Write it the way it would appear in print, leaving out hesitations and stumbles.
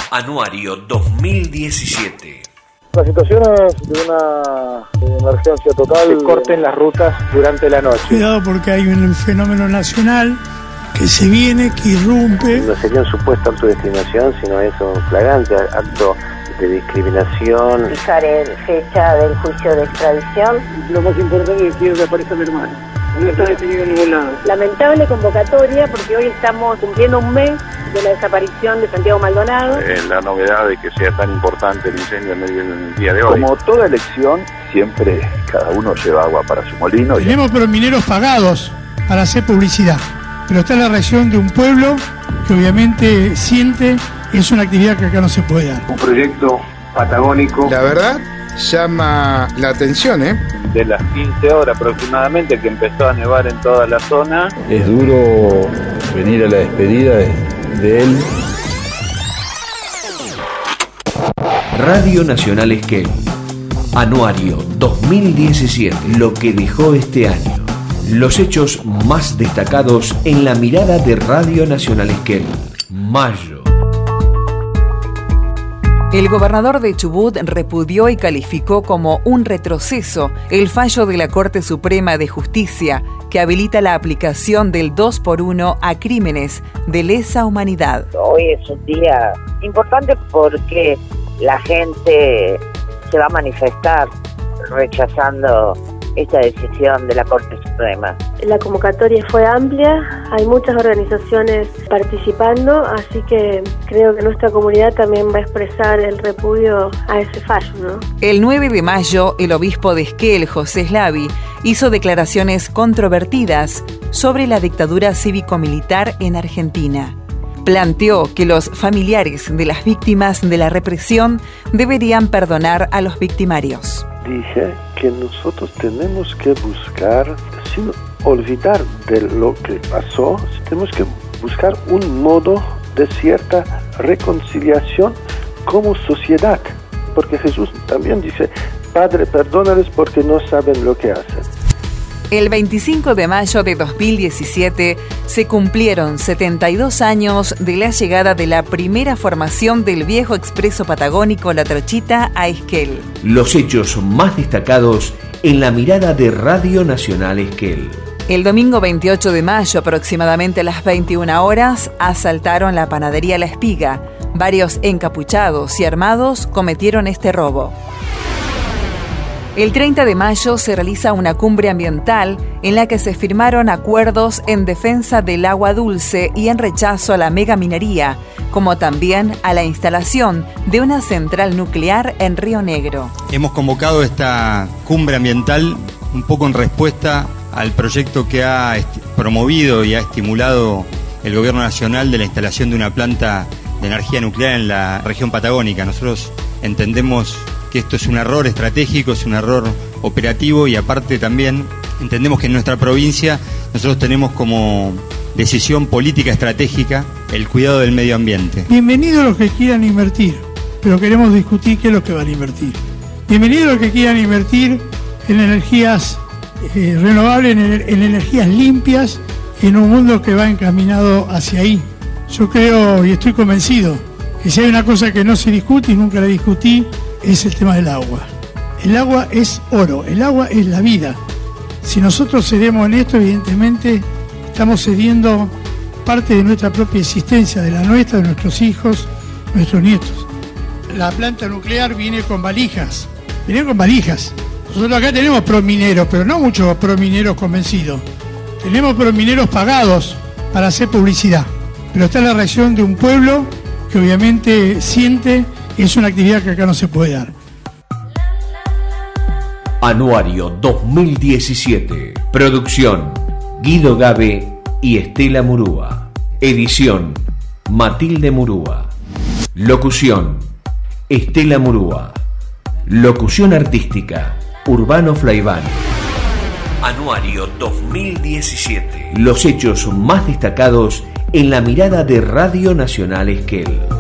Anuario 2017. Las situaciones de una emergencia total, se corten las rutas durante la noche. Cuidado porque hay un fenómeno nacional que se viene, que irrumpe. No sería un supuesto acto de discriminación, sino es un flagrante acto de discriminación. Fijar fecha del juicio de extradición. Lo más importante es que quiero que aparezca mi hermano. No está detenido en ningún lado. Lamentable convocatoria porque hoy estamos cumpliendo un mes de la desaparición de Santiago Maldonado. La novedad de que sea tan importante el incendio en el día de hoy. Como toda elección, siempre cada uno lleva agua para su molino. Tenemos mineros pagados para hacer publicidad, pero está la reacción de un pueblo que obviamente siente que es una actividad que acá no se puede dar. Un proyecto patagónico. La verdad, llama la atención, De las 15 horas aproximadamente que empezó a nevar en toda la zona. Es duro venir a la despedida de él. Radio Nacional Esquel. Anuario 2017. Lo que dejó este año. Los hechos más destacados en la mirada de Radio Nacional Esquel. Mayo. El gobernador de Chubut repudió y calificó como un retroceso el fallo de la Corte Suprema de Justicia que habilita la aplicación del 2x1 a crímenes de lesa humanidad. Hoy es un día importante porque la gente se va a manifestar rechazando esta decisión de la Corte Suprema. La convocatoria fue amplia, hay muchas organizaciones participando, así que creo que nuestra comunidad también va a expresar el repudio a ese fallo, ¿no? El 9 de mayo, el obispo de Esquel, José Slavi, hizo declaraciones controvertidas sobre la dictadura cívico-militar en Argentina. Planteó que los familiares de las víctimas de la represión deberían perdonar a los victimarios. Dije que nosotros tenemos que buscar, sin olvidar de lo que pasó, tenemos que buscar un modo de cierta reconciliación como sociedad. Porque Jesús también dice, Padre, perdónales porque no saben lo que hacen. El 25 de mayo de 2017 se cumplieron 72 años de la llegada de la primera formación del viejo expreso patagónico La Trochita a Esquel. Los hechos más destacados en la mirada de Radio Nacional Esquel. El domingo 28 de mayo, aproximadamente a las 21 horas, asaltaron la panadería La Espiga. Varios encapuchados y armados cometieron este robo. El 30 de mayo se realiza una cumbre ambiental en la que se firmaron acuerdos en defensa del agua dulce y en rechazo a la megaminería, como también a la instalación de una central nuclear en Río Negro. Hemos convocado esta cumbre ambiental un poco en respuesta al proyecto que ha promovido y ha estimulado el Gobierno Nacional de la instalación de una planta de energía nuclear en la región patagónica. Nosotros entendemos que esto es un error estratégico, es un error operativo y aparte también entendemos que en nuestra provincia nosotros tenemos como decisión política estratégica el cuidado del medio ambiente. Bienvenidos los que quieran invertir, pero queremos discutir qué es lo que van a invertir. Bienvenidos los que quieran invertir en energías renovables, en energías limpias, en un mundo que va encaminado hacia ahí. Yo creo y estoy convencido que si hay una cosa que no se discute y nunca la discutí, es el tema del agua. El agua es oro, el agua es la vida. Si nosotros cedemos en esto, evidentemente estamos cediendo parte de nuestra propia existencia, de la nuestra, de nuestros hijos, nuestros nietos. La planta nuclear viene con valijas, Nosotros acá tenemos promineros, pero no muchos promineros convencidos. Tenemos promineros pagados para hacer publicidad, pero está la reacción de un pueblo que obviamente siente que es una actividad que acá no se puede dar. Anuario 2017. Producción: Guido Gabe y Estela Murúa. Edición: Matilde Murúa. Locución: Estela Murúa. Locución artística: Urbano Flaiván. Anuario 2017. Los hechos más destacados en la mirada de Radio Nacional Esquel.